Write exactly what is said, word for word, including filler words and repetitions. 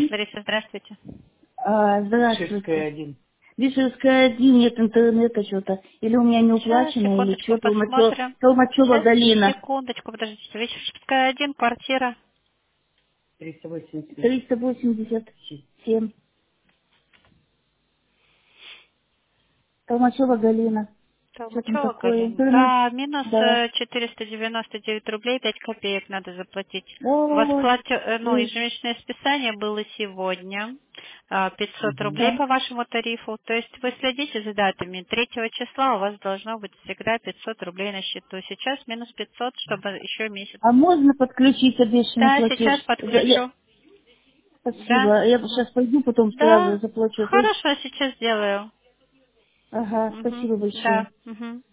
один. Лариса, здравствуйте. А, Вишерская здравствуйте. один. Вишерская один, нет интернета что-то. Или у меня не Сейчас, уплачено, или секундочку, что. Толмачева, посмотрим. Толмачева Сейчас, Галина. секундочку, подождите. Вещевская один, квартира. триста восемьдесят семь. триста восемьдесят семь. Толмачева Галина. Что там Толмачева, такое? Галина. Интернет? Да, минус Да. э, четыреста девяносто девять рублей, пять копеек надо заплатить. У вас Ой. плате, э, ну, Ой. ежемесячное списание было сегодня. а, пятьсот Угу. рублей Да. по вашему тарифу. То есть вы следите за датами. Третьего числа у вас должно быть всегда пятьсот рублей на счету. Сейчас минус пятьсот, чтобы еще месяц. А можно подключить обещанный Да, платеж? сейчас Да, я- подключу. Да. спасибо. Я сейчас пойду, потом сразу Да. заплачу. То есть- Хорошо, сейчас сделаю. Ага, Мгм. спасибо большое. Да. Мгм.